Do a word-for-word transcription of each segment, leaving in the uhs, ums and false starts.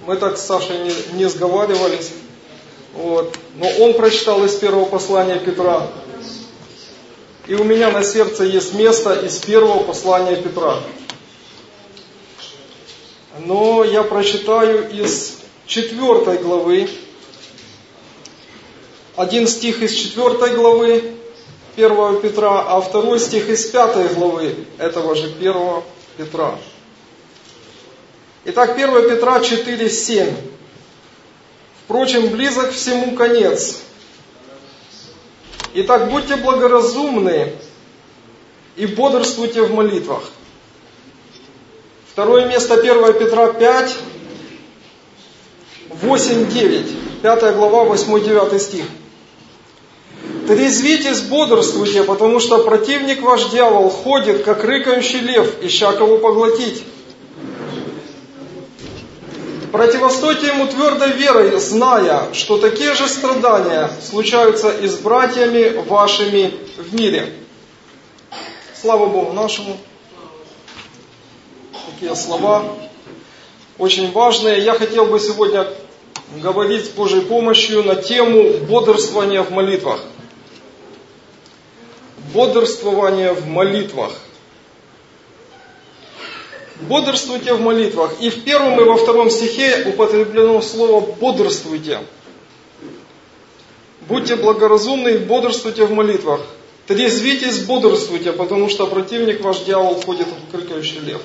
Мы так с Сашей не, не сговаривались. Вот. Но он прочитал из первого послания Петра. И у меня на сердце есть место из первого послания Петра. Но я прочитаю из четвертой главы. Один стих из четвертой главы первого Петра, а второй стих из пятой главы этого же первого Петра. Итак, первое Петра четыре семь. Впрочем, близок всему конец. Итак, будьте благоразумны и бодрствуйте в молитвах. Второе место первое Петра пять, восемь девять. пятая глава, восьмой девятый стих. Трезвитесь, бодрствуйте, потому что противник ваш дьявол ходит, как рыкающий лев, ища кого поглотить. Противостойте ему твердой верой, зная, что такие же страдания случаются и с братьями вашими в мире. Слава Богу нашему. Такие слова очень важные. Я хотел бы сегодня говорить с Божьей помощью на тему бодрствования в молитвах. Бодрствование в молитвах. Бодрствуйте в молитвах. И в первом и во втором стихе употреблено слово «бодрствуйте». Будьте благоразумны и бодрствуйте в молитвах. Трезвитесь, бодрствуйте, потому что противник ваш дьявол ходит, как рыкающий лев.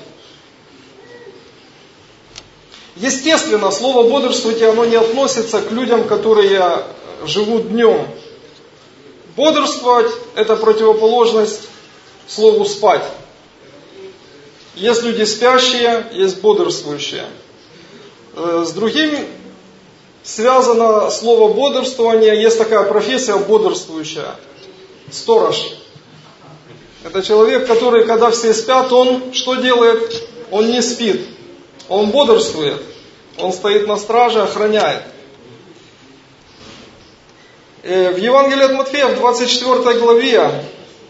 Естественно, слово «бодрствуйте» оно не относится к людям, которые живут днем. Бодрствовать – это противоположность слову «спать». Есть люди спящие, есть бодрствующие. С другим связано слово бодрствование. Есть такая профессия бодрствующая. Сторож. Это человек, который, когда все спят, он что делает? Он не спит. Он бодрствует. Он стоит на страже, охраняет. В Евангелии от Матфея в двадцать четвёртой главе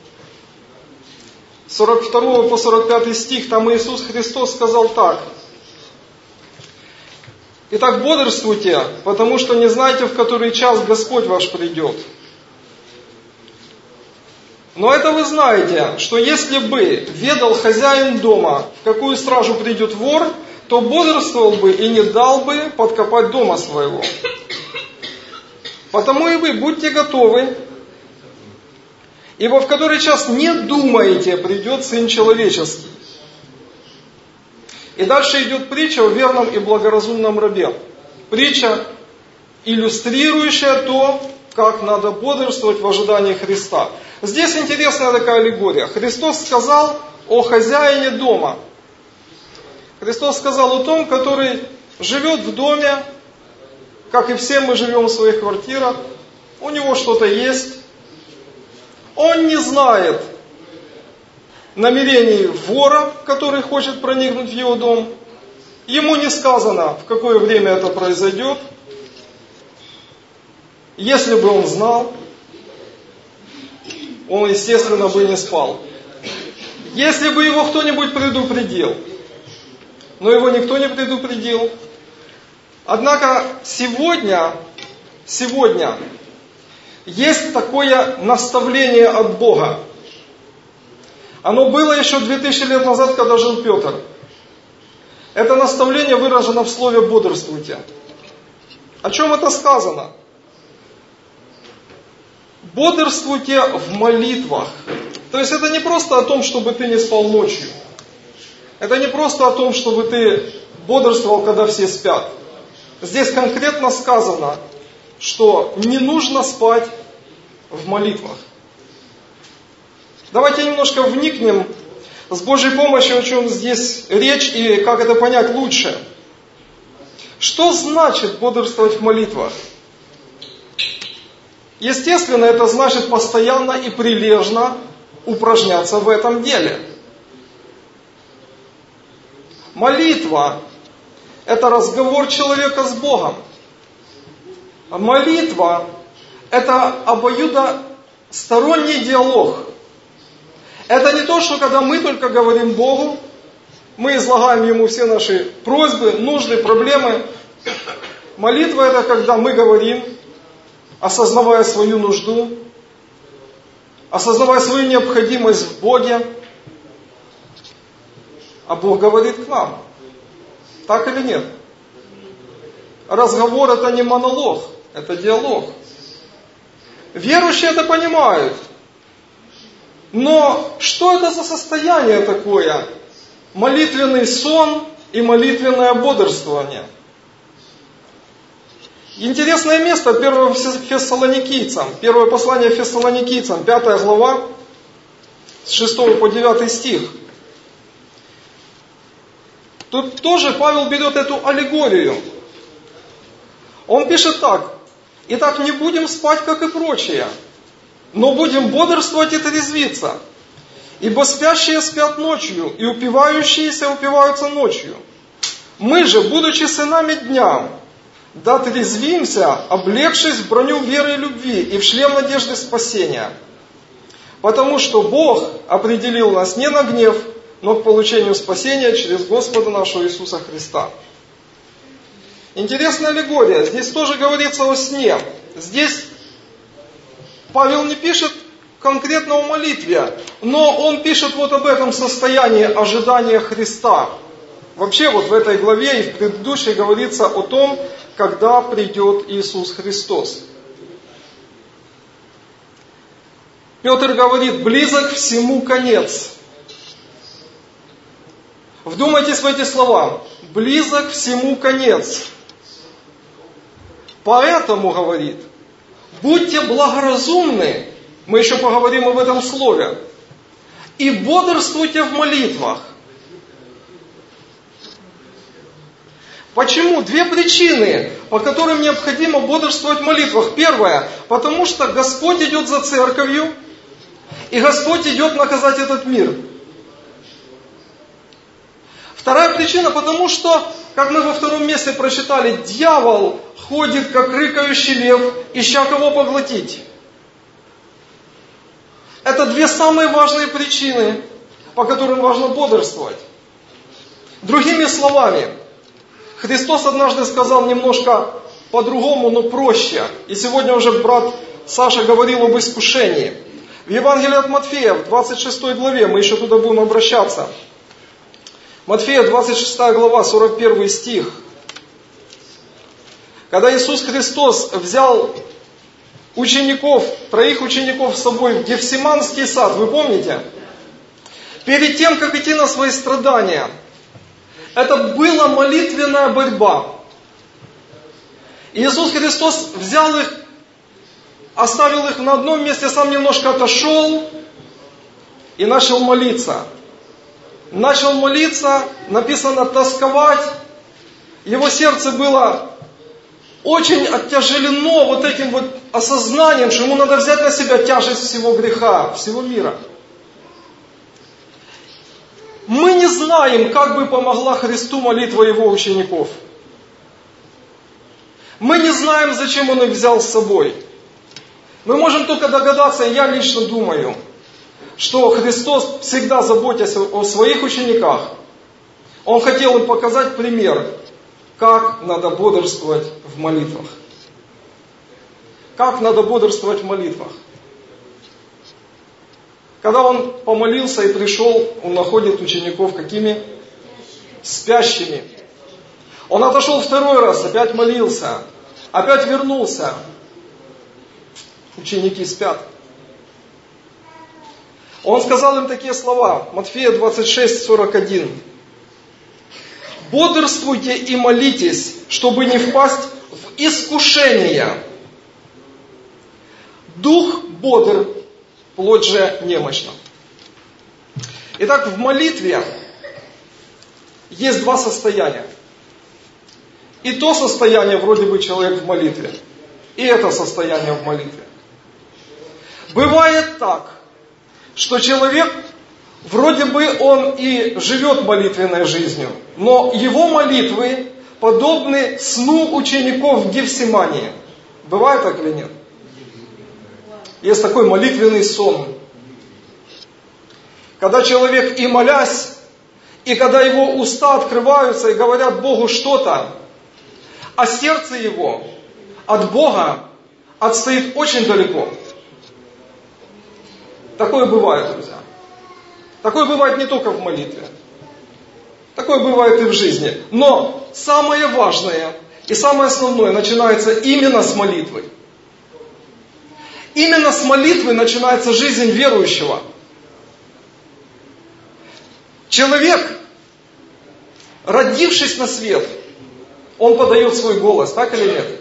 с сорок второго по сорок пятый стих, там Иисус Христос сказал так. Итак, бодрствуйте, потому что не знаете, в который час Господь ваш придет. Но это вы знаете, что если бы ведал хозяин дома, в какую стражу придет вор, то бодрствовал бы и не дал бы подкопать дома своего. Потому и вы будьте готовы, ибо в который час не думаете, придет Сын Человеческий. И дальше идет притча о верном и благоразумном рабе. Притча, иллюстрирующая то, как надо бодрствовать в ожидании Христа. Здесь интересная такая аллегория. Христос сказал о хозяине дома. Христос сказал о том, который живет в доме, как и все мы живем в своих квартирах. У него что-то есть. Он не знает намерений вора, который хочет проникнуть в его дом. Ему не сказано, в какое время это произойдет. Если бы он знал, он, естественно, бы не спал. Если бы его кто-нибудь предупредил, но его никто не предупредил. Однако сегодня, сегодня есть такое наставление от Бога. Оно было еще две тысячи лет назад, когда жил Петр. Это наставление выражено в слове «бодрствуйте». О чем это сказано? Бодрствуйте в молитвах. То есть это не просто о том, чтобы ты не спал ночью. Это не просто о том, чтобы ты бодрствовал, когда все спят. Здесь конкретно сказано, что не нужно спать в молитвах. Давайте немножко вникнем с Божьей помощью, о чем здесь речь и как это понять лучше. Что значит бодрствовать в молитвах? Естественно, это значит постоянно и прилежно упражняться в этом деле. Молитва – это разговор человека с Богом. Молитва – это обоюдосторонний диалог. Это не то, что когда мы только говорим Богу, мы излагаем Ему все наши просьбы, нужды, проблемы, молитва это когда мы говорим, осознавая свою нужду, осознавая свою необходимость в Боге, а Бог говорит к нам. Так или нет? Разговор это не монолог, это диалог. Верующие это понимают. Но что это за состояние такое? Молитвенный сон и молитвенное бодрствование. Интересное место, первое Фессалоникийцам, первое послание Фессалоникийцам, пятая глава, с шестого по девятый стих. Тут тоже Павел берет эту аллегорию. Он пишет так: «Итак, не будем спать, как и прочие, но будем бодрствовать и трезвиться. Ибо спящие спят ночью, и упивающиеся упиваются ночью. Мы же, будучи сынами дня, да трезвимся, облегшись в броню веры и любви и в шлем надежды спасения. Потому что Бог определил нас не на гнев, но к получению спасения через Господа нашего Иисуса Христа». Интересная аллегория. Здесь тоже говорится о сне. Здесь Павел не пишет конкретно о молитве, но он пишет вот об этом состоянии ожидания Христа. Вообще вот в этой главе и в предыдущей говорится о том, когда придет Иисус Христос. Петр говорит: близок всему конец. Вдумайтесь в эти слова. Близок всему конец. Поэтому, говорит, будьте благоразумны, мы еще поговорим об этом слове, и бодрствуйте в молитвах. Почему? Две причины, по которым необходимо бодрствовать в молитвах. Первое, потому что Господь идет за церковью, и Господь идет наказать этот мир. Вторая причина, потому что, как мы во втором месте прочитали, дьявол ходит, как рыкающий лев, ища кого поглотить. Это две самые важные причины, по которым важно бодрствовать. Другими словами, Христос однажды сказал немножко по-другому, но проще. И сегодня уже брат Саша говорил об искушении. В Евангелии от Матфея, в двадцать шестой главе, мы еще туда будем обращаться. Матфея, двадцать шестая глава, сорок первый стих. Когда Иисус Христос взял учеников, троих учеников с собой в Гефсиманский сад, вы помните? Перед тем, как идти на свои страдания, это была молитвенная борьба. Иисус Христос взял их, оставил их на одном месте, сам немножко отошел и начал молиться. Начал молиться, написано тосковать. Его сердце было очень оттяжелено вот этим вот осознанием, что ему надо взять на себя тяжесть всего греха, всего мира. Мы не знаем, как бы помогла Христу молитва его учеников. Мы не знаем, зачем он их взял с собой. Мы можем только догадаться, я лично думаю, что Христос, всегда заботясь о своих учениках, Он хотел им показать пример, как надо бодрствовать в молитвах. Как надо бодрствовать в молитвах. Когда Он помолился и пришел, Он находит учеников какими? Спящими. Он отошел второй раз, опять молился, опять вернулся. Ученики спят. Он сказал им такие слова, Матфея двадцать шесть, сорок один. «Бодрствуйте и молитесь, чтобы не впасть в искушение. Дух бодр, плоть же немощна». Итак, в молитве есть два состояния. И то состояние, вроде бы человек в молитве, и это состояние в молитве. Бывает так, что человек, вроде бы он и живет молитвенной жизнью, но его молитвы подобны сну учеников в Гефсимании. Бывает так или нет? Есть такой молитвенный сон. Когда человек и молясь, и когда его уста открываются и говорят Богу что-то, а сердце его от Бога отстоит очень далеко. Такое бывает, друзья. Такое бывает не только в молитве. Такое бывает и в жизни. Но самое важное и самое основное начинается именно с молитвы. Именно с молитвы начинается жизнь верующего. Человек, родившись на свет, он подает свой голос, так или нет?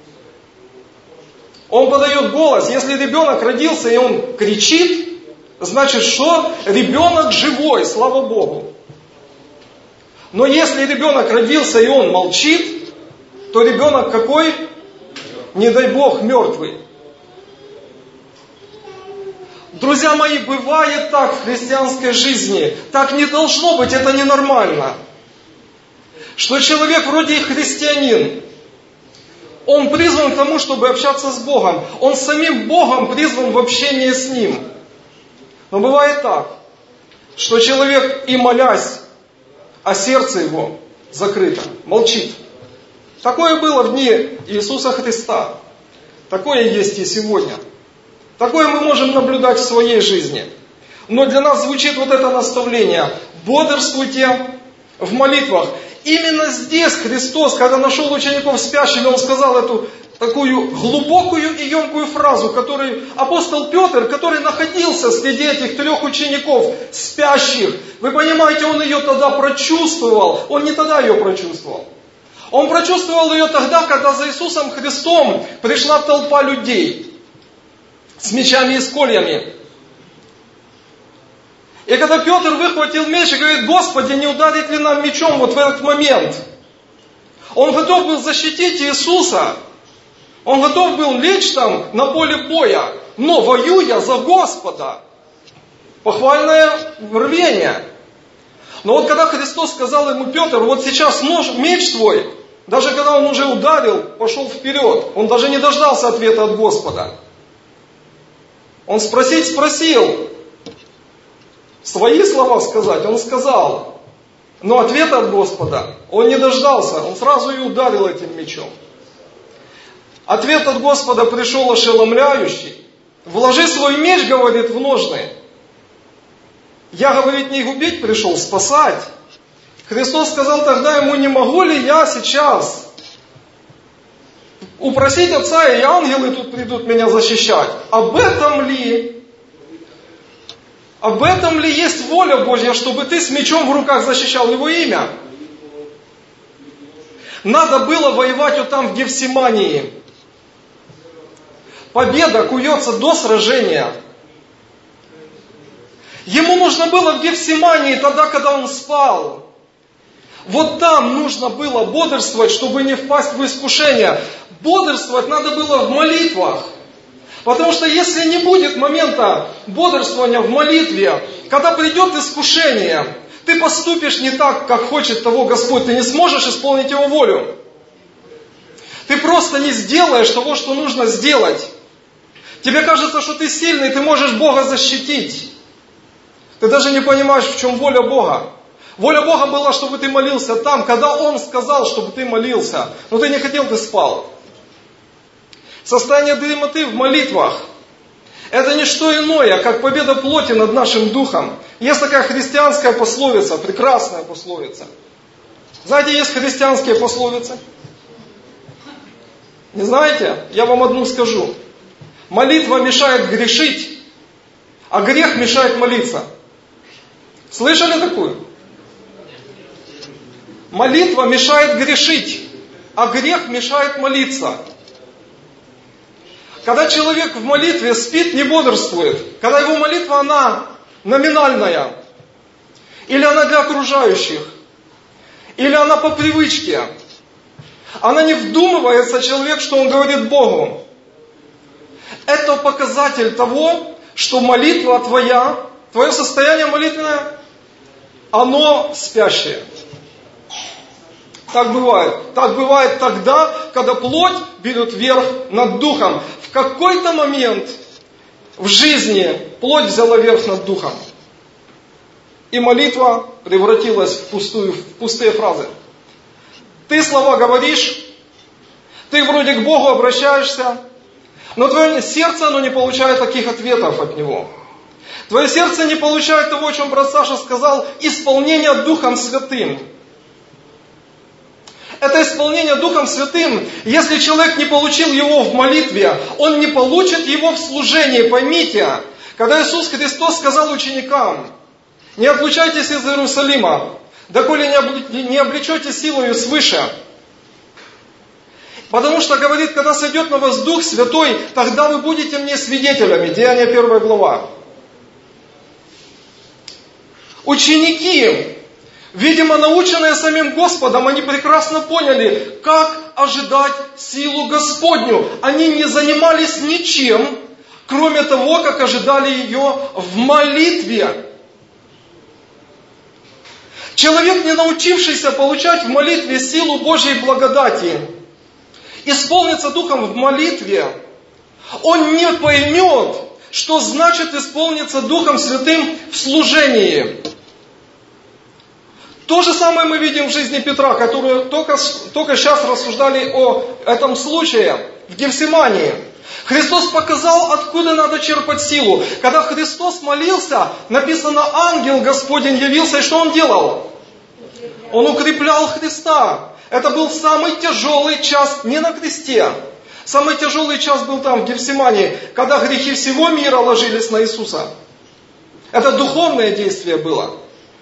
Он подает голос. Если ребенок родился и он кричит, значит, что ребенок живой, слава Богу. Но если ребенок родился и он молчит, то ребенок какой? Не дай Бог, мертвый. Друзья мои, бывает так в христианской жизни. Так не должно быть, это ненормально. Что человек вроде и христианин, он призван к тому, чтобы общаться с Богом. Он самим Богом призван в общении с Ним. Но бывает так, что человек и молясь, а сердце его закрыто, молчит. Такое было в дни Иисуса Христа. Такое есть и сегодня. Такое мы можем наблюдать в своей жизни. Но для нас звучит вот это наставление. Бодрствуйте в молитвах. Именно здесь Христос, когда нашел учеников спящими, Он сказал эту такую глубокую и емкую фразу, которую апостол Петр, который находился среди этих трех учеников спящих, вы понимаете, он ее тогда прочувствовал. Он не тогда ее прочувствовал. Он прочувствовал ее тогда, когда за Иисусом Христом пришла толпа людей с мечами и с кольями. И когда Петр выхватил меч и говорит: Господи, не ударит ли нам мечом вот в этот момент? Он готов был защитить Иисуса. Он готов был лечь там на поле боя, но воюя за Господа. Похвальное рвение. Но вот когда Христос сказал ему: Петр, вот сейчас нож, меч твой, даже когда он уже ударил, пошел вперед, он даже не дождался ответа от Господа. Он спросить спросил, свои слова сказать, он сказал, но ответа от Господа он не дождался, он сразу и ударил этим мечом. Ответ от Господа пришел ошеломляющий. Вложи свой меч, говорит, в ножны. Я, говорит, не губить пришел, спасать. Христос сказал тогда ему: не могу ли я сейчас упросить Отца, и ангелы тут придут меня защищать? Об этом ли, об этом ли есть воля Божья, чтобы ты с мечом в руках защищал Его имя? Надо было воевать вот там в Гефсимании. Победа куется до сражения. Ему нужно было в Гефсимании тогда, когда он спал. Вот там нужно было бодрствовать, чтобы не впасть в искушение. Бодрствовать надо было в молитвах. Потому что если не будет момента бодрствования в молитве, когда придет искушение, ты поступишь не так, как хочет того Господь. Ты не сможешь исполнить Его волю. Ты просто не сделаешь того, что нужно сделать. Тебе кажется, что ты сильный, ты можешь Бога защитить. Ты даже не понимаешь, в чем воля Бога. Воля Бога была, чтобы ты молился там, когда Он сказал, чтобы ты молился. Но ты не хотел, ты спал. Состояние дремоты в молитвах – это не что иное, как победа плоти над нашим духом. Есть такая христианская пословица, прекрасная пословица. Знаете, есть христианские пословицы? Не знаете? Я вам одну скажу. Молитва мешает грешить, а грех мешает молиться. Слышали такую? Молитва мешает грешить, а грех мешает молиться. Когда человек в молитве спит, не бодрствует, когда его молитва, она номинальная, или она для окружающих, или она по привычке, она не вдумывается человек, что он говорит Богу. Это показатель того, что молитва твоя, твое состояние молитвенное, оно спящее. Так бывает. Так бывает тогда, когда плоть берет верх над духом. В какой-то момент в жизни плоть взяла верх над духом. И молитва превратилась в, пустую, в пустые фразы. Ты слова говоришь, Ты вроде к Богу обращаешься, но твое сердце, оно не получает таких ответов от Него. Твое сердце не получает того, о чем брат Саша сказал, исполнение Духом Святым. Это исполнение Духом Святым, если человек не получил его в молитве, он не получит его в служении. Поймите, когда Иисус Христос сказал ученикам: не отлучайтесь из Иерусалима, доколе не облечете силою свыше. Потому что, говорит, когда сойдет на вас Дух Святой, тогда вы будете мне свидетелями. Деяния первая глава. Ученики, видимо, наученные самим Господом, они прекрасно поняли, как ожидать силу Господню. Они не занимались ничем, кроме того, как ожидали ее в молитве. Человек, не научившийся получать в молитве силу Божьей благодати, исполнится Духом в молитве, он не поймет, что значит исполниться Духом Святым в служении. То же самое мы видим в жизни Петра, который только, только сейчас рассуждали о этом случае в Гефсимании. Христос показал, откуда надо черпать силу. Когда Христос молился, написано, ангел Господень явился, и что Он делал? Он укреплял Христа. Это был самый тяжелый час не на кресте. Самый тяжелый час был там, в Гефсимании, когда грехи всего мира ложились на Иисуса. Это духовное действие было.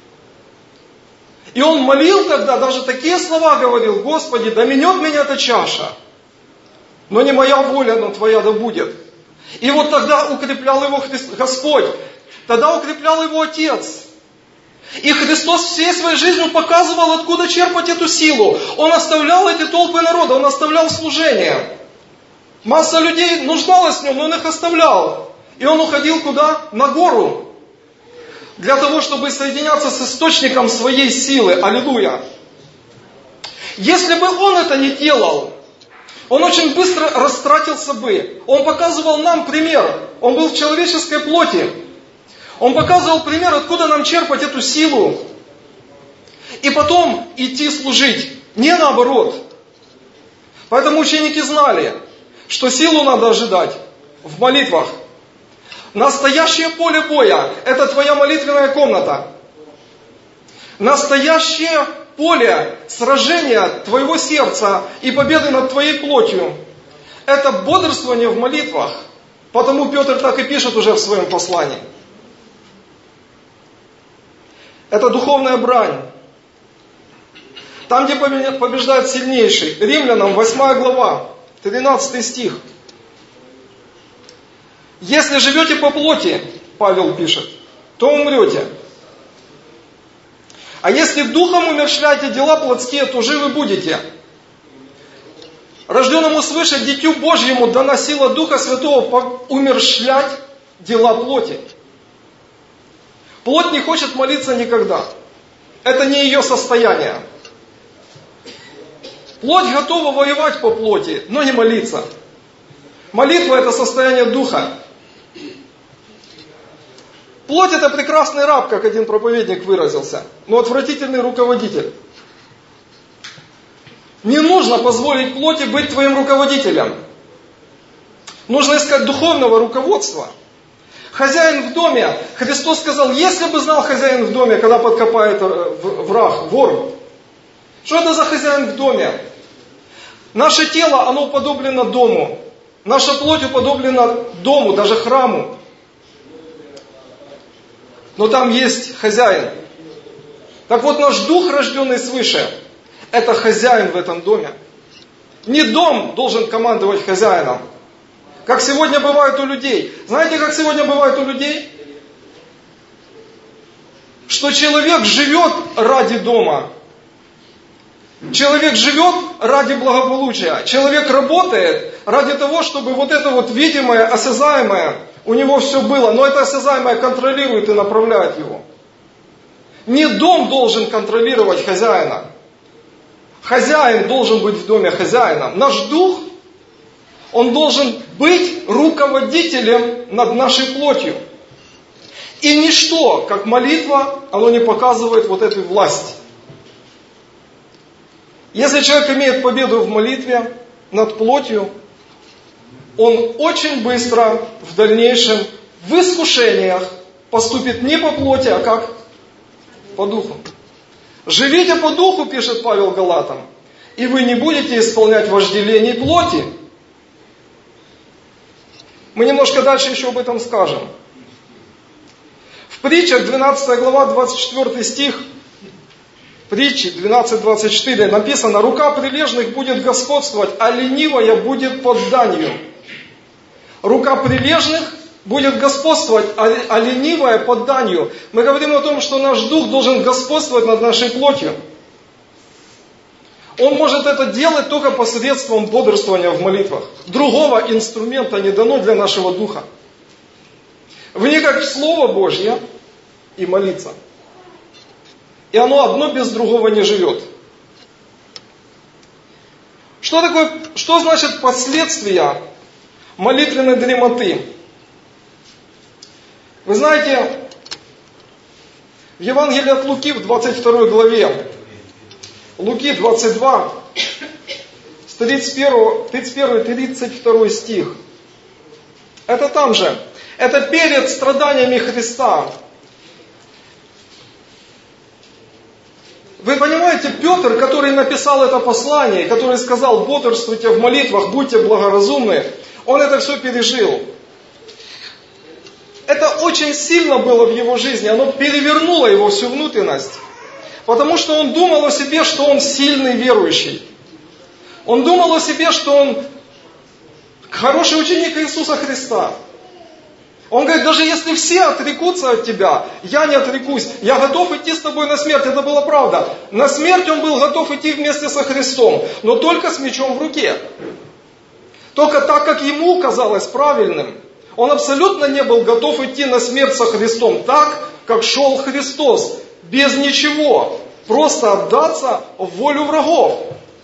И он молил тогда, даже такие слова говорил: Господи, да минет меня эта чаша, но не моя воля, но Твоя да будет. И вот тогда укреплял его Господь, тогда укреплял его Отец. И Христос всей своей жизнью показывал, откуда черпать эту силу. Он оставлял эти толпы народа, Он оставлял служение. Масса людей нуждалась в Нем, но Он их оставлял. И Он уходил куда? На гору. Для того, чтобы соединяться с источником своей силы. Аллилуйя. Если бы Он это не делал, Он очень быстро растратился бы. Он показывал нам пример. Он был в человеческой плоти. Он показывал пример, откуда нам черпать эту силу. И потом идти служить. Не наоборот. Поэтому ученики знали, что силу надо ожидать в молитвах. Настоящее поле боя – это твоя молитвенная комната. Настоящее поле сражения твоего сердца и победы над твоей плотью – это бодрствование в молитвах. Потому Петр так и пишет уже в своем послании. Это духовная брань. Там, где побеждает сильнейший. Римлянам восьмая глава, тринадцатый стих. Если живете по плоти, Павел пишет, то умрете. А если духом умерщвляете дела плотские, то живы будете. Рожденному свыше Дитю Божьему дана сила Духа Святого умерщвлять дела плоти. Плоть не хочет молиться никогда. Это не ее состояние. Плоть готова воевать по плоти, но не молиться. Молитва – это состояние духа. Плоть – это прекрасный раб, как один проповедник выразился, но отвратительный руководитель. Не нужно позволить плоти быть твоим руководителем. Нужно искать духовного руководства. Хозяин в доме, Христос сказал, если бы знал хозяин в доме, когда подкопает враг, вор, что это за хозяин в доме? Наше тело, оно уподоблено дому. Наша плоть уподоблена дому, даже храму. Но там есть хозяин. Так вот, наш дух, рожденный свыше, это хозяин в этом доме. Не дом должен командовать хозяином. Как сегодня бывает у людей. Знаете, как сегодня бывает у людей? Что человек живет ради дома. Человек живет ради благополучия. Человек работает ради того, чтобы вот это вот видимое, осязаемое у него все было. Но это осязаемое контролирует и направляет его. Не дом должен контролировать хозяина. Хозяин должен быть в доме хозяином. Наш дух, он должен быть руководителем над нашей плотью. И ничто, как молитва, оно не показывает вот этой власти. Если человек имеет победу в молитве, над плотью, он очень быстро в дальнейшем в искушениях поступит не по плоти, а как? По духу. Живите по духу, пишет Павел Галатам, и вы не будете исполнять вожделений плоти. Мы немножко дальше еще об этом скажем. В притчах двенадцатая глава, двадцать четвёртый стих, притчи двенадцать двадцать четыре написано: «Рука прилежных будет господствовать, а ленивая будет подданию». Рука прилежных будет господствовать, а ленивая подданию. Мы говорим о том, что наш дух должен господствовать над нашей плотью. Он может это делать только посредством бодрствования в молитвах. Другого инструмента не дано для нашего духа. Вникать в Слово Божье и молиться. И оно одно без другого не живет. Что такое, что значит последствия молитвенной дремоты? Вы знаете, в Евангелии от Луки в двадцать второй главе, Луки двадцать два, с тридцать первого, тридцать первый тридцать второй стих. Это там же. Это перед страданиями Христа. Вы понимаете, Петр, который написал это послание, который сказал: бодрствуйте в молитвах, будьте благоразумны, он это все пережил. Это очень сильно было в его жизни, оно перевернуло его всю внутренность. Потому что он думал о себе, что он сильный верующий. Он думал о себе, что он хороший ученик Иисуса Христа. Он говорит: даже если все отрекутся от тебя, я не отрекусь. Я готов идти с тобой на смерть. Это была правда. На смерть он был готов идти вместе со Христом, но только с мечом в руке. Только так, как ему казалось правильным. Он абсолютно не был готов идти на смерть со Христом так, как шел Христос. Без ничего. Просто отдаться в волю врагов.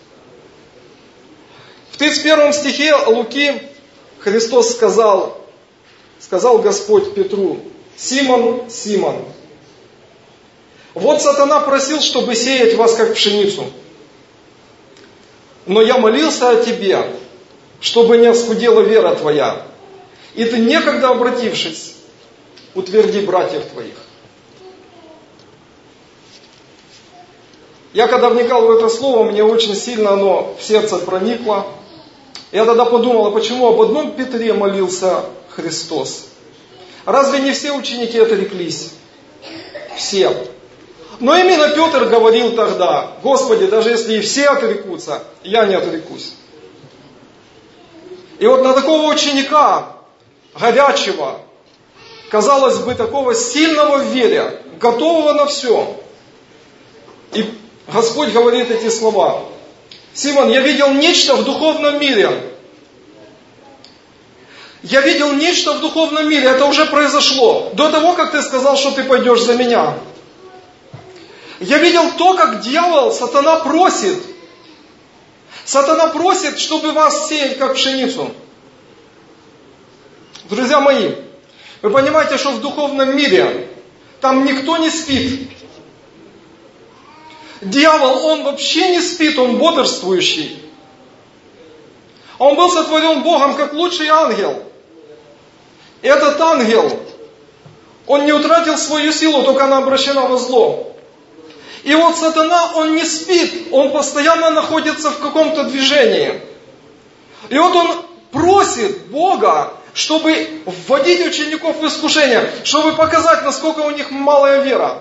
В тридцать первом стихе Луки Христос сказал, сказал Господь Петру: «Симон, Симон, вот сатана просил, чтобы сеять вас, как пшеницу. Но я молился о тебе, чтобы не оскудела вера твоя. И ты, некогда обратившись, утверди братьев твоих». Я когда вникал в это слово, мне очень сильно оно в сердце проникло. Я тогда подумал, а почему об одном Петре молился Христос? Разве не все ученики отреклись? Все. Но именно Петр говорил тогда: Господи, даже если и все отрекутся, я не отрекусь. И вот на такого ученика, горячего, казалось бы, такого сильного в вере, готового на все, и Господь говорит эти слова: «Симон, я видел нечто в духовном мире. Я видел нечто в духовном мире, это уже произошло, до того, как ты сказал, что ты пойдешь за меня. Я видел то, как дьявол, сатана просит. Сатана просит, чтобы вас сеять, как пшеницу». Друзья мои, вы понимаете, что в духовном мире там никто не спит. Дьявол, он вообще не спит, он бодрствующий. Он был сотворен Богом как лучший ангел. И этот ангел, он не утратил свою силу, только она обращена во зло. И вот сатана, он не спит, он постоянно находится в каком-то движении. И вот он просит Бога, чтобы вводить учеников в искушение, чтобы показать, насколько у них малая вера.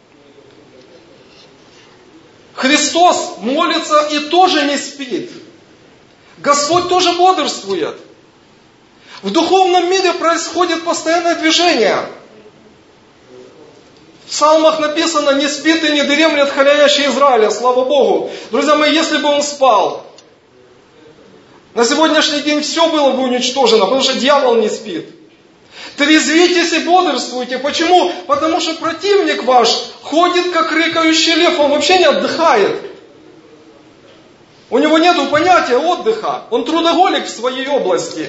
Христос молится и тоже не спит. Господь тоже бодрствует. В духовном мире происходит постоянное движение. В псалмах написано: «Не спит и не дремлет хранящий Израиля». Слава Богу. Друзья мои, если бы он спал, на сегодняшний день все было бы уничтожено, потому что дьявол не спит. Трезвитесь и бодрствуйте. Почему? Потому что противник ваш ходит, как рыкающий лев, он вообще не отдыхает. У него нет понятия отдыха, он трудоголик в своей области.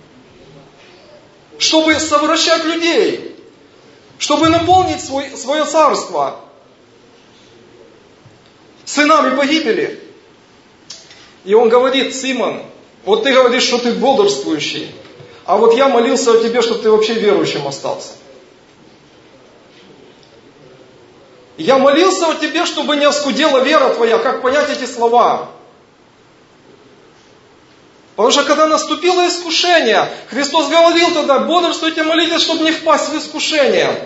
Чтобы совращать людей, чтобы наполнить свой, свое царство сынами погибели. И он говорит: Симон, Вот ты говоришь, что ты бодрствующий, а вот я молился о тебе, чтобы ты вообще верующим остался. Я молился о тебе, чтобы не оскудела вера твоя. Как понять эти слова? Потому что когда наступило искушение, Христос говорил тогда: бодрствуйте, молитесь, чтобы не впасть в искушение.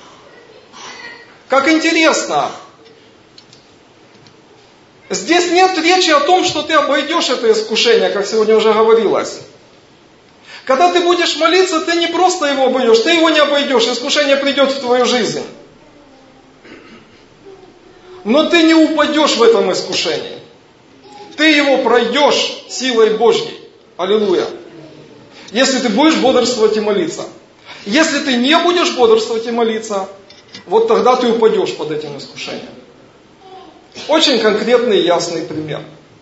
Как интересно. Здесь нет речи о том, что ты обойдешь это искушение, как сегодня уже говорилось. Когда ты будешь молиться, ты не просто его обойдешь, ты его не обойдешь, искушение придет в твою жизнь. Но ты не упадешь в этом искушении. Ты его пройдешь силой Божьей. Аллилуйя. Если ты будешь бодрствовать и молиться. Если ты не будешь бодрствовать и молиться, вот тогда ты упадешь под этим искушением. Очень конкретный и ясный пример.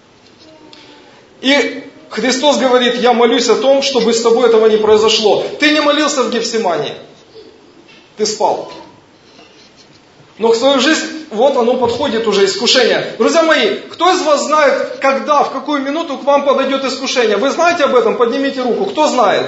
И Христос говорит: я молюсь о том, чтобы с тобой этого не произошло. Ты не молился в Гефсимании. Ты спал. Но в свою жизнь, вот оно подходит уже, искушение. Друзья мои, кто из вас знает, когда, в какую минуту к вам подойдет искушение? Вы знаете об этом? Поднимите руку. Кто знает?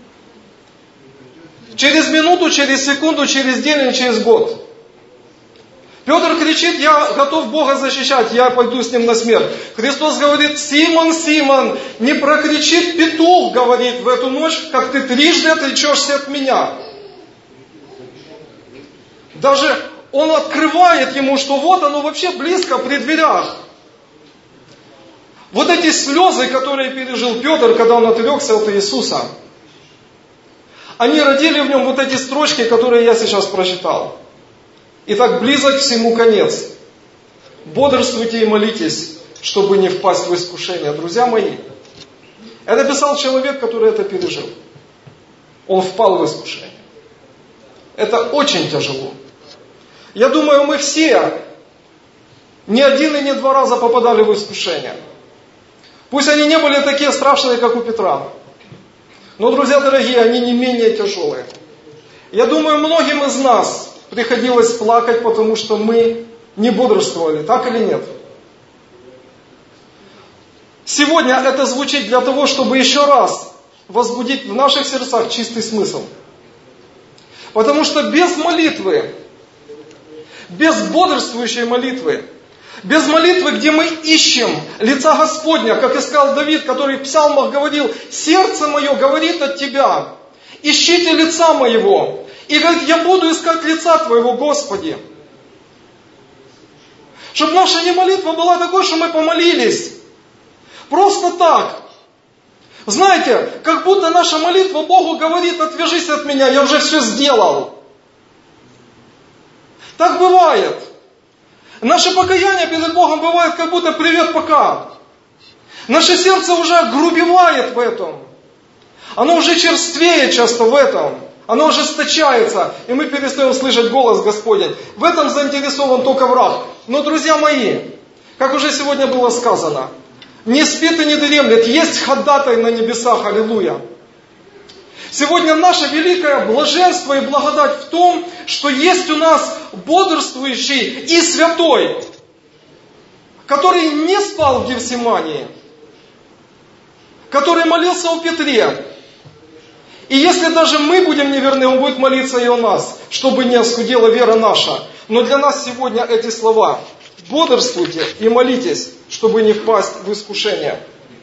Через минуту, через секунду, через день или через год. Петр кричит: я готов Бога защищать, я пойду с ним на смерть. Христос говорит: Симон, Симон, не прокричит петух, говорит, в эту ночь, как ты трижды отречешься от меня. Даже он открывает ему, что вот оно вообще близко, при дверях. Вот эти слезы, которые пережил Петр, когда он отрекся от Иисуса, они родили в нем вот эти строчки, которые я сейчас прочитал. Итак, близок всему конец. Бодрствуйте и молитесь, чтобы не впасть в искушение. Друзья мои, это писал человек, который это пережил. Он впал в искушение. Это очень тяжело. Я думаю, мы все не один и не два раза попадали в искушение. Пусть они не были такие страшные, как у Петра. Но, друзья дорогие, они не менее тяжелые. Я думаю, многим из нас приходилось плакать, потому что мы не бодрствовали. Так или нет? Сегодня это звучит для того, чтобы еще раз возбудить в наших сердцах чистый смысл. Потому что без молитвы, без бодрствующей молитвы, без молитвы, где мы ищем лица Господня, как искал Давид, который в псалмах говорил: сердце мое говорит от Тебя, ищите лица моего. И говорит: я буду искать лица Твоего, Господи. Чтобы наша не молитва была такой, что мы помолились. Просто так. Знаете, как будто наша молитва Богу говорит: отвяжись от меня, я уже все сделал. Так бывает. Наше покаяние перед Богом бывает, как будто привет, пока. Наше сердце уже огрубевает в этом. Оно уже черствеет часто в этом. Оно ожесточается, и мы перестаем слышать голос Господень. В этом заинтересован только враг. Но, друзья мои, как уже сегодня было сказано, не спит и не дремлет, есть ходатай на небесах, аллилуйя. Сегодня наше великое блаженство и благодать в том, что есть у нас бодрствующий и святой, который не спал в Гефсимании, который молился о Петре. И если даже мы будем неверны, Он будет молиться и о нас, чтобы не оскудела вера наша. Но для нас сегодня эти слова: бодрствуйте и молитесь, чтобы не впасть в искушение.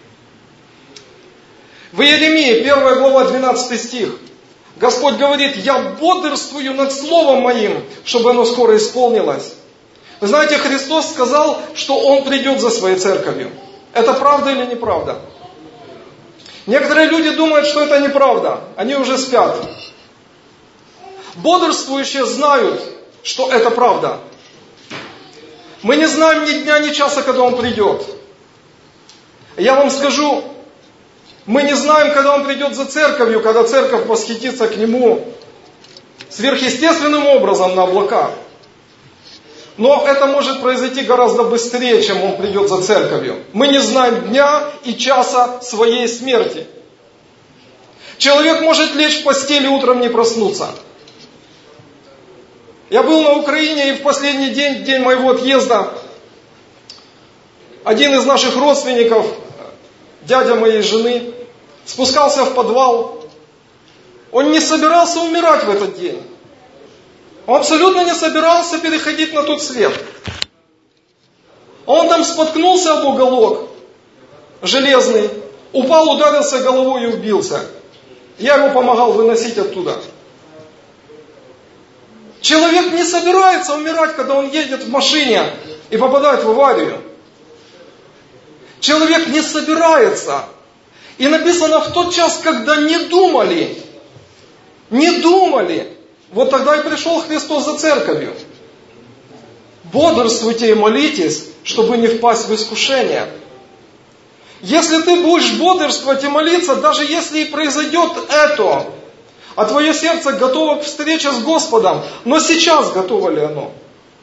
В Иеремии, первая глава, двенадцатый стих. Господь говорит: я бодрствую над словом моим, чтобы оно скоро исполнилось. Вы знаете, Христос сказал, что Он придет за своей церковью. Это правда или неправда? Некоторые люди думают, что это неправда. Они уже спят. Бодрствующие знают, что это правда. Мы не знаем ни дня, ни часа, когда Он придет. Я вам скажу, мы не знаем, когда Он придет за церковью, когда церковь восхитится к Нему сверхъестественным образом на облаках. Но это может произойти гораздо быстрее, чем Он придет за церковью. Мы не знаем дня и часа своей смерти. Человек может лечь в постели, утром не проснуться. Я был на Украине, и в последний день, день моего отъезда, один из наших родственников дядя моей жены, спускался в подвал. Он не собирался умирать в этот день. Он абсолютно не собирался переходить на тот свет. Он там споткнулся об уголок железный, упал, ударился головой и убился. Я ему помогал выносить оттуда. Человек не собирается умирать, когда он едет в машине и попадает в аварию. Человек не собирается. И написано, в тот час, когда не думали, не думали, вот тогда и пришел Христос за церковью. Бодрствуйте и молитесь, чтобы не впасть в искушение. Если ты будешь бодрствовать и молиться, даже если и произойдет это, а твое сердце готово к встрече с Господом, но сейчас готово ли оно?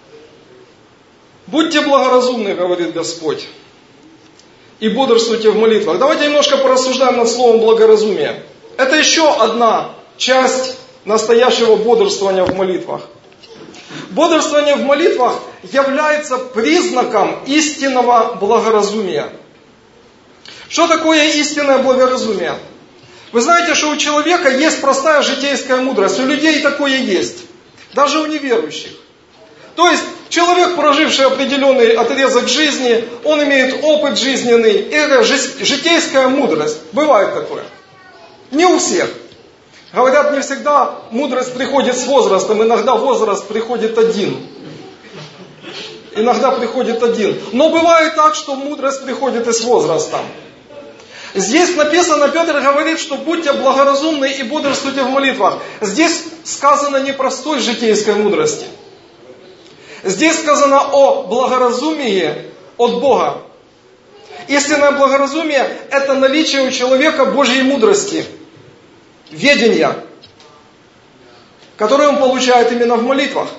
Будьте благоразумны, говорит Господь, и бодрствуйте в молитвах. Давайте немножко порассуждаем над словом благоразумие. Это еще одна часть настоящего бодрствования в молитвах. Бодрствование в молитвах является признаком истинного благоразумия. Что такое истинное благоразумие? Вы знаете, что у человека есть простая житейская мудрость. У людей такое есть. Даже у неверующих. То есть, человек, проживший определенный отрезок жизни, он имеет опыт жизненный. И это житейская мудрость. Бывает такое. Не у всех. Говорят, не всегда мудрость приходит с возрастом. Иногда возраст приходит один. Иногда приходит один. Но бывает так, что мудрость приходит и с возрастом. Здесь написано, Петр говорит, что будьте благоразумны и бодрствуйте в молитвах. Здесь сказано не простой житейской мудрости. Здесь сказано о благоразумии от Бога. Истинное благоразумие – это наличие у человека Божьей мудрости, ведения, которое он получает именно в молитвах.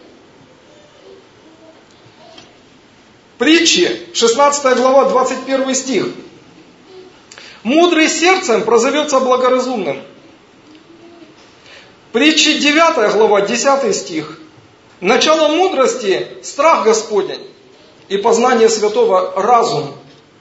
Притчи, шестнадцатая глава, двадцать первый стих. «Мудрый сердцем прозовется благоразумным». Притчи девятая глава, десятый стих. «Начало мудрости – страх Господень, и познание святого – разум».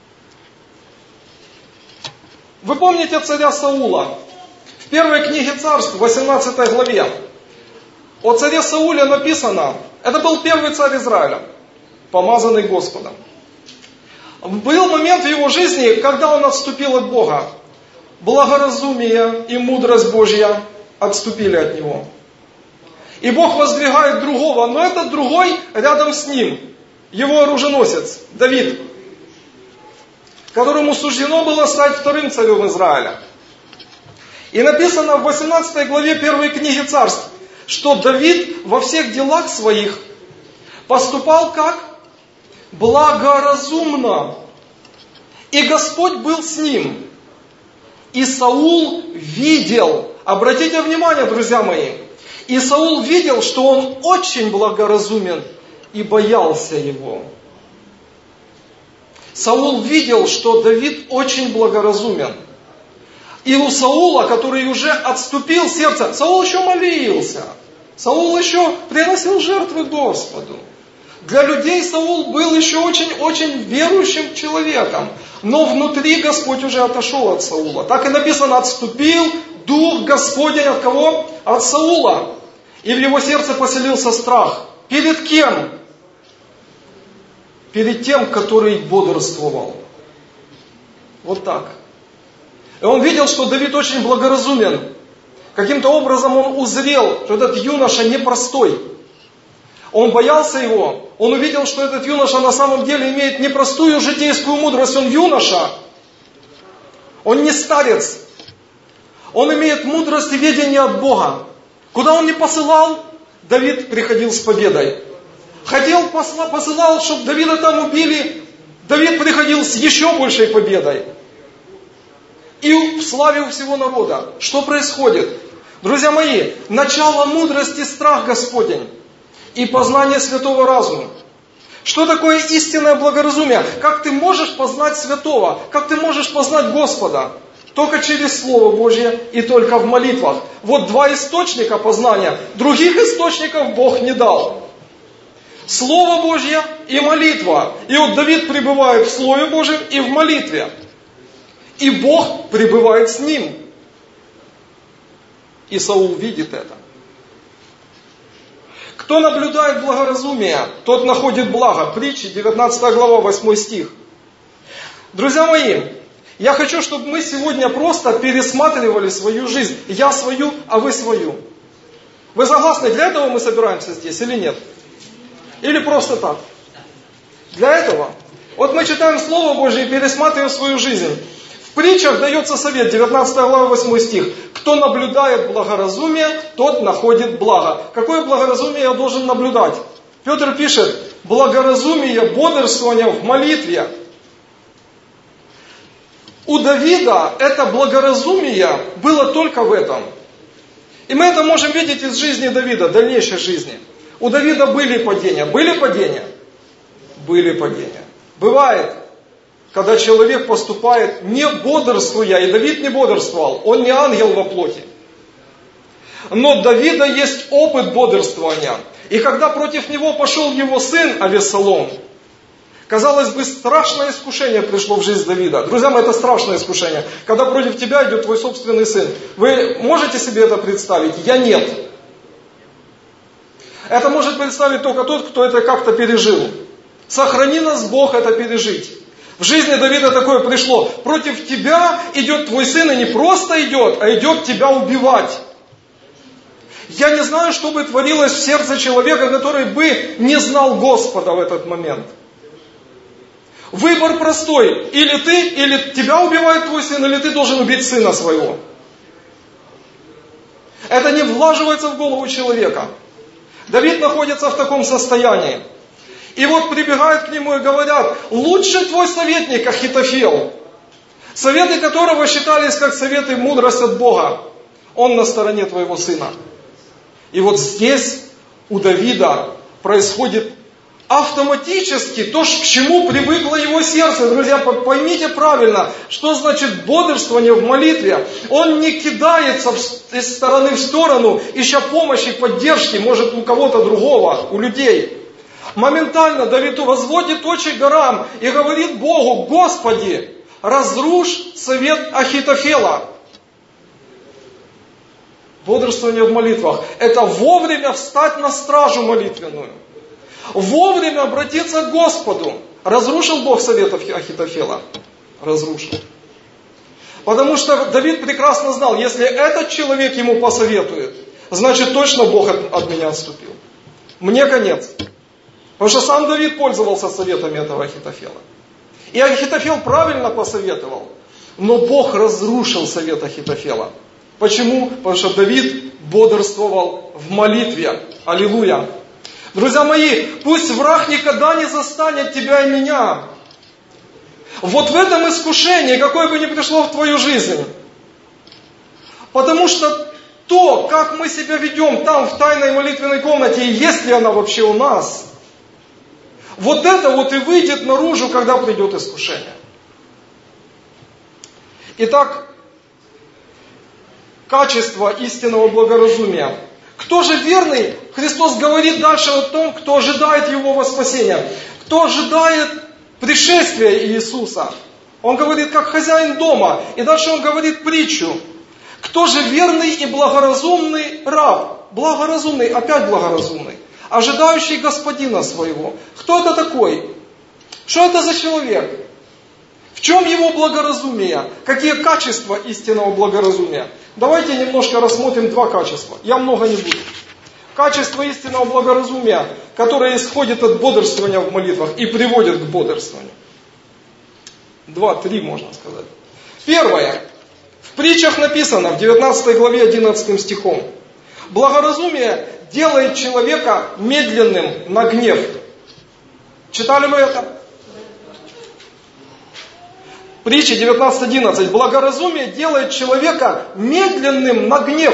Вы помните царя Саула? В первой книге Царств, восемнадцатой главе, о царе Сауле написано, это был первый царь Израиля, помазанный Господом. Был момент в его жизни, когда он отступил от Бога. Благоразумие и мудрость Божья отступили от него. И Бог воздвигает другого, но этот другой рядом с ним, его оруженосец, Давид, которому суждено было стать вторым царем Израиля. И написано в восемнадцатой главе первой книги Царств, что Давид во всех делах своих поступал как? Благоразумно. И Господь был с ним. И Саул видел, обратите внимание, друзья мои, и Саул видел, что он очень благоразумен и боялся его. Саул видел, что Давид очень благоразумен. И у Саула, который уже отступил сердце, Саул еще молился, Саул еще приносил жертвы Господу. Для людей Саул был еще очень-очень верующим человеком. Но внутри Господь уже отошел от Саула. Так и написано, отступил Дух Господень от кого? От Саула. И в его сердце поселился страх. Перед кем? Перед тем, который бодрствовал. Вот так. И он видел, что Давид очень благоразумен. Каким-то образом он узрел, что этот юноша непростой. Он боялся его. Он увидел, что этот юноша на самом деле имеет непростую житейскую мудрость. Он юноша. Он не старец. Он имеет мудрость и ведение от Бога. Куда он не посылал, Давид приходил с победой. Хотел, посылал, чтобы Давида там убили, Давид приходил с еще большей победой. И в славе у всего народа. Что происходит? Друзья мои, начало мудрости страх Господень и познание святого разума. Что такое истинное благоразумие? Как ты можешь познать святого? Как ты можешь познать Господа? Только через Слово Божье и только в молитвах. Вот два источника познания. Других источников Бог не дал. Слово Божье и молитва. И вот Давид пребывает в Слове Божьем и в молитве. И Бог пребывает с ним. И Саул видит это. Кто наблюдает благоразумие, тот находит благо. Притчи, девятнадцатая глава, восьмой стих. Друзья мои, я хочу, чтобы мы сегодня просто пересматривали свою жизнь. Я свою, а вы свою. Вы согласны? Для этого мы собираемся здесь или нет? Или просто так? Для этого. Вот мы читаем Слово Божие и пересматриваем свою жизнь. В притчах дается совет, девятнадцатая глава, восьмой стих. Кто наблюдает благоразумие, тот находит благо. Какое благоразумие я должен наблюдать? Петр пишет, благоразумие, бодрствование в молитве. У Давида это благоразумие было только в этом. И мы это можем видеть из жизни Давида, дальнейшей жизни. У Давида были падения. Были падения? Были падения. Бывает, когда человек поступает не бодрствуя, и Давид не бодрствовал, он не ангел во плоти. Но у Давида есть опыт бодрствования. И когда против него пошел его сын Авессалом, казалось бы, страшное искушение пришло в жизнь Давида. Друзья мои, это страшное искушение. Когда против тебя идет твой собственный сын. Вы можете себе это представить? Я нет. Это может представить только тот, кто это как-то пережил. Сохрани нас Бог это пережить. В жизни Давида такое пришло. Против тебя идет твой сын, и не просто идет, а идет тебя убивать. Я не знаю, что бы творилось в сердце человека, который бы не знал Господа в этот момент. Выбор простой. Или ты, или тебя убивает твой сын, или ты должен убить сына своего. Это не влаживается в голову человека. Давид находится в таком состоянии. И вот прибегают к нему и говорят, лучше твой советник Ахитофел, советы которого считались как советы мудрость от Бога, он на стороне твоего сына. И вот здесь у Давида происходит автоматически то, к чему привыкло его сердце. Друзья, поймите правильно, что значит бодрствование в молитве. Он не кидается из стороны в сторону, ища помощи, поддержки, может, у кого-то другого, у людей. Моментально Давид возводит очи к горам и говорит Богу, Господи, разрушь совет Ахитофела. Бодрствование в молитвах – это вовремя встать на стражу молитвенную. Вовремя обратиться к Господу. Разрушил Бог совет Ахитофела? Разрушил. Потому что Давид прекрасно знал, если этот человек ему посоветует, значит точно Бог от, от меня отступил. Мне конец. Потому что сам Давид пользовался советами этого Ахитофела. И Ахитофел правильно посоветовал. Но Бог разрушил совет Ахитофела. Почему? Потому что Давид бодрствовал в молитве. Аллилуйя. Друзья мои, пусть враг никогда не застанет тебя и меня. Вот в этом искушении, какое бы ни пришло в твою жизнь. Потому что то, как мы себя ведем там, в тайной молитвенной комнате, и есть ли она вообще у нас, вот это вот и выйдет наружу, когда придет искушение. Итак, качество истинного благоразумия. Кто же верный? Христос говорит дальше о том, кто ожидает Его воспасения. Кто ожидает пришествия Иисуса. Он говорит, как хозяин дома. И дальше он говорит притчу. Кто же верный и благоразумный раб? Благоразумный, опять благоразумный. Ожидающий господина своего. Кто это такой? Что это за человек? В чем его благоразумие? Какие качества истинного благоразумия? Давайте немножко рассмотрим два качества. Я много не буду. Качество истинного благоразумия, которое исходит от бодрствования в молитвах и приводит к бодрствованию. Два, три можно сказать. Первое. В притчах написано, в девятнадцатой главе одиннадцатым стихом. Благоразумие делает человека медленным на гнев. Читали мы это? Притча девятнадцать одиннадцать. Благоразумие делает человека медленным на гнев.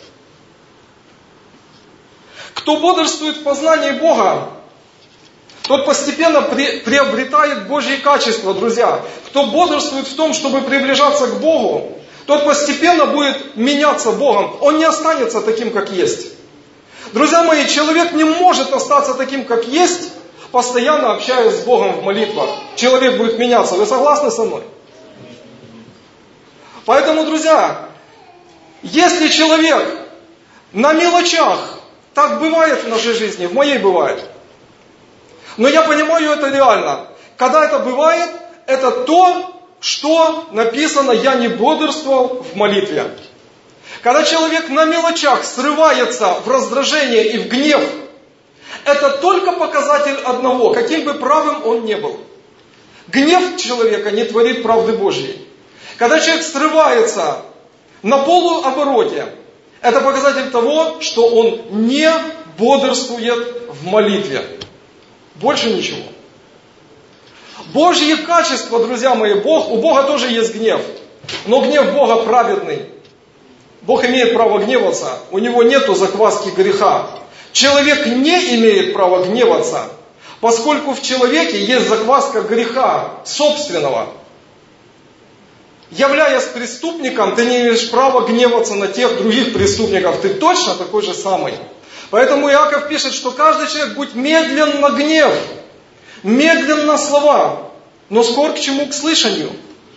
Кто бодрствует в познании Бога, тот постепенно при, приобретает Божьи качества, друзья. Кто бодрствует в том, чтобы приближаться к Богу, тот постепенно будет меняться Богом. Он не останется таким, как есть. Друзья мои, человек не может остаться таким, как есть, постоянно общаясь с Богом в молитвах. Человек будет меняться. Вы согласны со мной? Поэтому, друзья, если человек на мелочах, так бывает в нашей жизни, в моей бывает, но я понимаю это реально, когда это бывает, это то, что написано «я не бодрствовал в молитве». Когда человек на мелочах срывается в раздражение и в гнев, это только показатель одного, каким бы правым он ни был. Гнев человека не творит правды Божьей. Когда человек срывается на полуобороте, это показатель того, что он не бодрствует в молитве. Больше ничего. Божьи качества, друзья мои, Бог, у Бога тоже есть гнев. Но гнев Бога праведный. Бог имеет право гневаться, у Него нету закваски греха. Человек не имеет права гневаться, поскольку в человеке есть закваска греха собственного. Являясь преступником, ты не имеешь права гневаться на тех других преступников. Ты точно такой же самый. Поэтому Иаков пишет, что каждый человек будь медлен на гнев, медлен на слова, но скор к чему? К слышанию.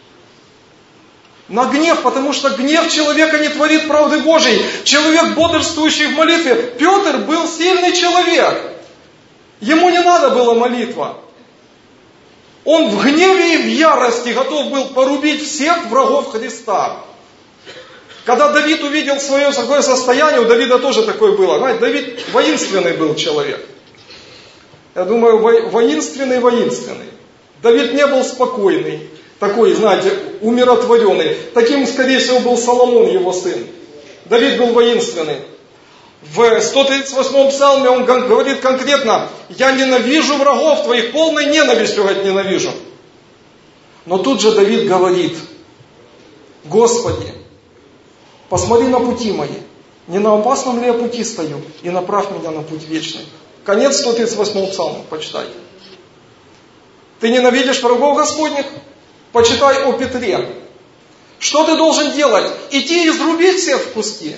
На гнев, потому что гнев человека не творит правды Божией. Человек, бодрствующий в молитве, Петр был сильный человек. Ему не надо было молитва. Он в гневе и в ярости готов был порубить всех врагов Христа. Когда Давид увидел свое такое состояние, у Давида тоже такое было. Знаете, Давид воинственный был человек. Я думаю, воинственный-воинственный. Давид не был спокойный, такой, знаете, умиротворенный. Таким, скорее всего, был Соломон, его сын. Давид был воинственный. В сто тридцать восьмом псалме он говорит конкретно: «Я ненавижу врагов твоих, полной ненавистью, говорит, ненавижу». Но тут же Давид говорит: «Господи, посмотри на пути мои, не на опасном ли я пути стою, и направь меня на путь вечный». Конец сто тридцать восьмого псалма, почитайте. Ты ненавидишь врагов Господних? Почитай о Петре. Что ты должен делать? Идти и изрубить всех в куски?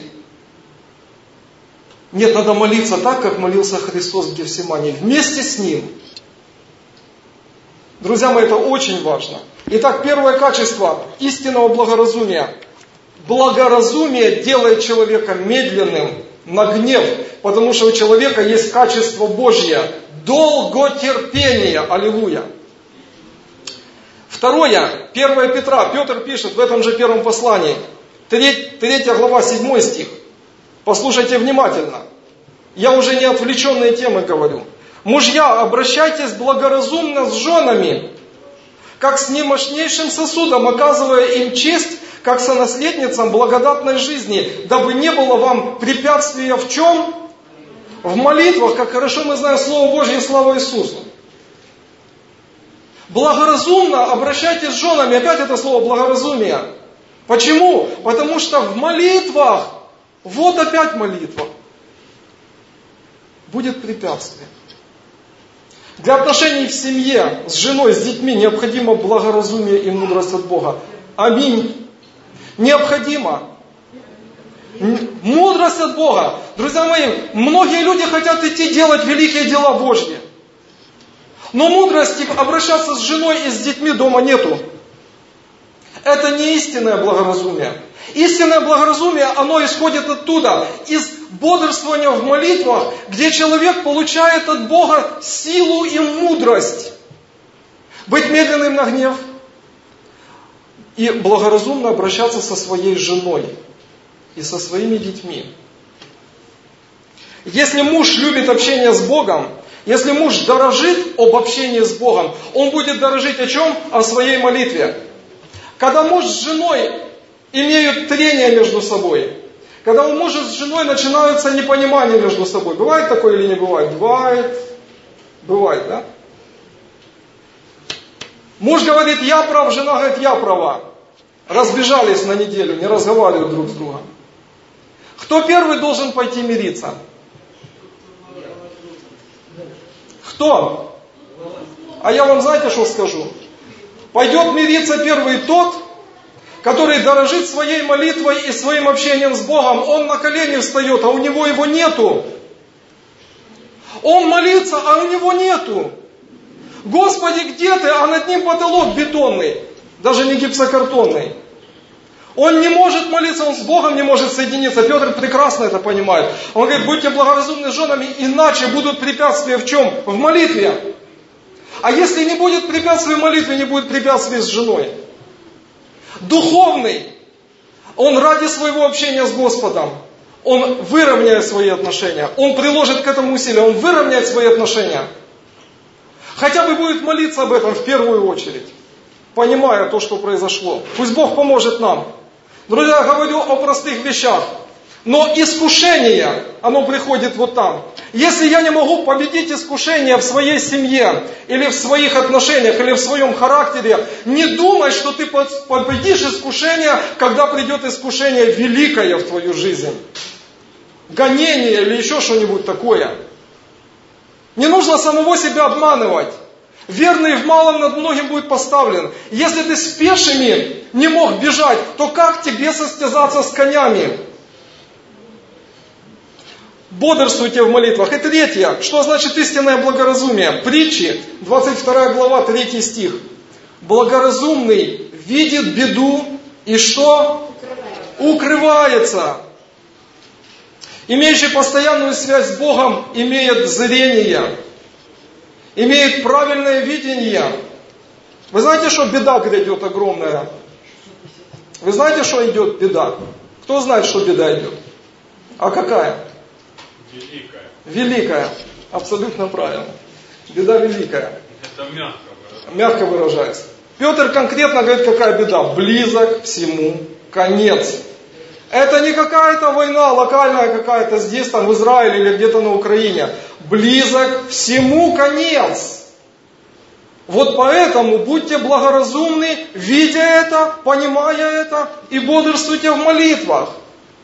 Нет, надо молиться так, как молился Христос в Гефсимании, вместе с Ним. Друзья мои, это очень важно. Итак, первое качество истинного благоразумия. Благоразумие делает человека медленным на гнев, потому что у человека есть качество Божье. Долготерпение. Аллилуйя. Второе, первое Петра. Петр пишет в этом же первом послании. Третья глава, седьмой стих. Послушайте внимательно. Я уже не отвлеченные темы говорю. Мужья, обращайтесь благоразумно с женами, как с немощнейшим сосудом, оказывая им честь, как сонаследницам благодатной жизни, дабы не было вам препятствия в чем? В молитвах, как хорошо мы знаем Слово Божье и слава Иисусу. Благоразумно обращайтесь с женами. Опять это слово благоразумие. Почему? Потому что в молитвах, вот опять молитва, будет препятствие. Для отношений в семье, с женой, с детьми необходимо благоразумие и мудрость от Бога. Аминь. Необходимо. Мудрость от Бога. Друзья мои, многие люди хотят идти делать великие дела Божьи. Но мудрости обращаться с женой и с детьми дома нету. Это не истинное благоразумие. Истинное благоразумие, оно исходит оттуда, из бодрствования в молитвах, где человек получает от Бога силу и мудрость. Быть медленным на гнев и благоразумно обращаться со своей женой и со своими детьми. Если муж любит общение с Богом, если муж дорожит об общении с Богом, он будет дорожить о чем? О своей молитве. Когда муж с женой имеют трение между собой, когда у мужа с женой начинаются непонимания между собой, бывает такое или не бывает? Бывает. Бывает, да? Муж говорит, я прав, жена говорит, я права. Разбежались на неделю, не разговаривают друг с другом. Кто первый должен пойти мириться? Кто? А я вам знаете, что скажу? Пойдет мириться первый тот, который дорожит своей молитвой и своим общением с Богом. Он на колени встает, а у него его нету. Он молится, а у него нету. Господи, где ты? А над ним потолок бетонный, даже не гипсокартонный. Он не может молиться, он с Богом не может соединиться. Петр прекрасно это понимает. Он говорит, будьте благоразумны с женами, иначе будут препятствия в чем? В молитве. А если не будет препятствий в молитве, не будет препятствий с женой. Духовный, он ради своего общения с Господом, он выровняет свои отношения, он приложит к этому усилия, он выровняет свои отношения. Хотя бы будет молиться об этом в первую очередь, понимая то, что произошло. Пусть Бог поможет нам. Друзья, я говорю о простых вещах. Но искушение, оно приходит вот там. Если я не могу победить искушение в своей семье, или в своих отношениях, или в своем характере, не думай, что ты победишь искушение, когда придет искушение великое в твою жизнь. Гонение или еще что-нибудь такое. Не нужно самого себя обманывать. Верный в малом над многим будет поставлен. Если ты с пешими не мог бежать, то как тебе состязаться с конями? Бодрствуйте в молитвах. И третье, что значит истинное благоразумие? Притчи, двадцать вторая глава, третий стих. Благоразумный видит беду и что? Укрывается. Имеющий постоянную связь с Богом имеет зрение, имеет правильное видение. Вы знаете, что беда грядет огромная? Вы знаете, что идет беда? Кто знает, что беда идет? А какая? Великая. Великая. Абсолютно правильно. Беда великая. Это мягко выражается. Мягко выражается. Петр конкретно говорит, какая беда. Близок всему конец. Это не какая-то война локальная какая-то здесь, там в Израиле или где-то на Украине. Близок всему конец. Вот поэтому будьте благоразумны, видя это, понимая это, и бодрствуйте в молитвах.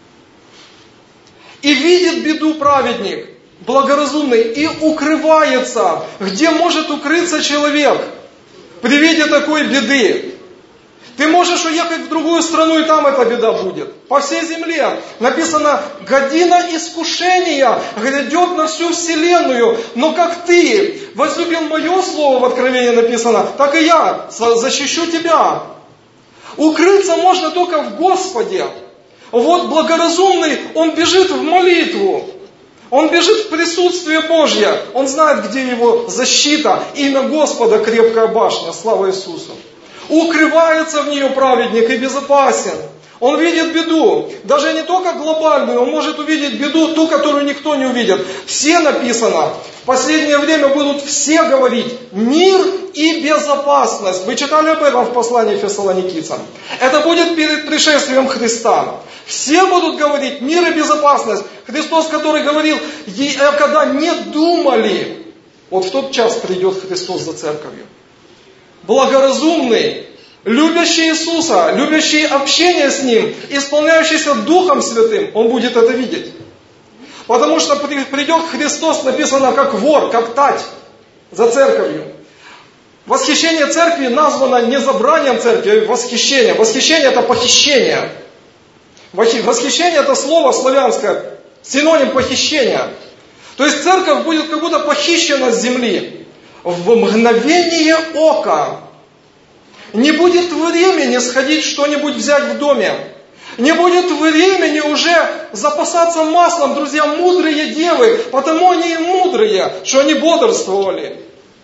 И видит беду праведник, благоразумный, и укрывается. Где может укрыться человек при виде такой беды? Ты можешь уехать в другую страну, и там эта беда будет. По всей земле написано, година искушения грядет на всю вселенную. Но как ты возлюбил мое слово, в Откровении написано, так и я защищу тебя. Укрыться можно только в Господе. Вот благоразумный, он бежит в молитву. Он бежит в присутствие Божье. Он знает, где его защита. Имя Господа крепкая башня. Слава Иисусу. Укрывается в нее праведник и безопасен. Он видит беду. Даже не только глобальную, он может увидеть беду, ту, которую никто не увидит. Все написано, в последнее время будут все говорить мир и безопасность. Вы читали об этом в послании Фессалоникийцам? Это будет перед пришествием Христа. Все будут говорить мир и безопасность. Христос, который говорил, когда не думали, вот в тот час придет Христос за церковью. Благоразумный, любящий Иисуса, любящий общение с Ним, исполняющийся Духом Святым, он будет это видеть. Потому что придет Христос, написано, как вор, как тать за церковью. Восхищение церкви названо не забранием церкви, а восхищением. Восхищение это похищение. Восхищение это слово славянское, синоним похищения. То есть церковь будет как будто похищена с земли. В мгновение ока. Не будет времени сходить что-нибудь взять в доме. Не будет времени уже запасаться маслом, друзья, мудрые девы, потому они и мудрые, что они бодрствовали.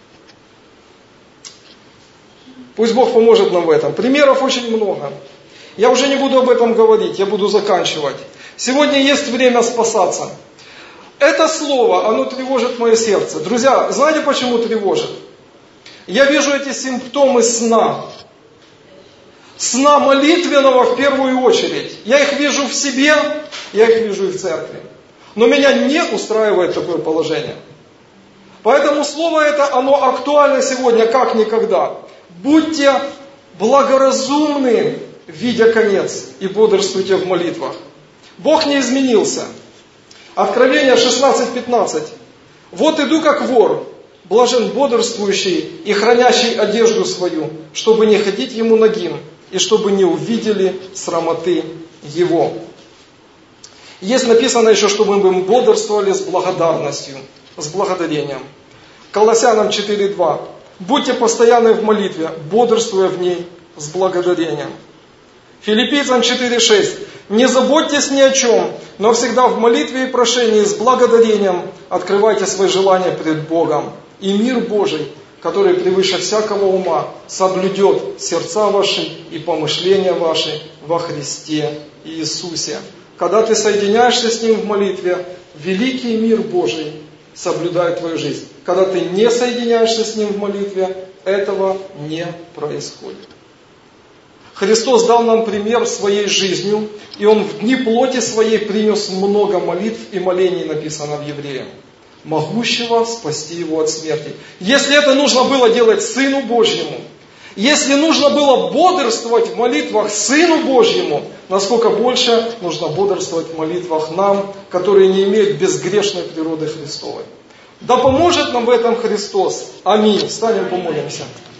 Пусть Бог поможет нам в этом. Примеров очень много. Я уже не буду об этом говорить, я буду заканчивать. Сегодня есть время спасаться. Это слово, оно тревожит мое сердце. Друзья, знаете, почему тревожит? Я вижу эти симптомы сна. Сна молитвенного в первую очередь. Я их вижу в себе, я их вижу и в церкви. Но меня не устраивает такое положение. Поэтому слово это, оно актуально сегодня как никогда. Будьте благоразумны, видя конец, и бодрствуйте в молитвах. Бог не изменился. Откровение шестнадцать пятнадцать. Вот иду как вор, блажен бодрствующий и хранящий одежду свою, чтобы не ходить ему нагим, и чтобы не увидели срамоты его. Есть написано еще, чтобы мы бодрствовали с благодарностью, с благодарением. Колоссянам четыре два. Будьте постоянны в молитве, бодрствуя в ней с благодарением. Филиппийцам четыре шесть. «Не заботьтесь ни о чем, но всегда в молитве и прошении с благодарением открывайте свои желания пред Богом. И мир Божий, который превыше всякого ума, соблюдет сердца ваши и помышления ваши во Христе Иисусе». Когда ты соединяешься с Ним в молитве, великий мир Божий соблюдает твою жизнь. Когда ты не соединяешься с Ним в молитве, этого не происходит. Христос дал нам пример своей жизнью, и Он в дни плоти своей принес много молитв и молений, написано в Евреям, могущего спасти его от смерти. Если это нужно было делать Сыну Божьему, если нужно было бодрствовать в молитвах Сыну Божьему, насколько больше нужно бодрствовать в молитвах нам, которые не имеют безгрешной природы Христовой. Да поможет нам в этом Христос. Аминь. Встанем, помолимся.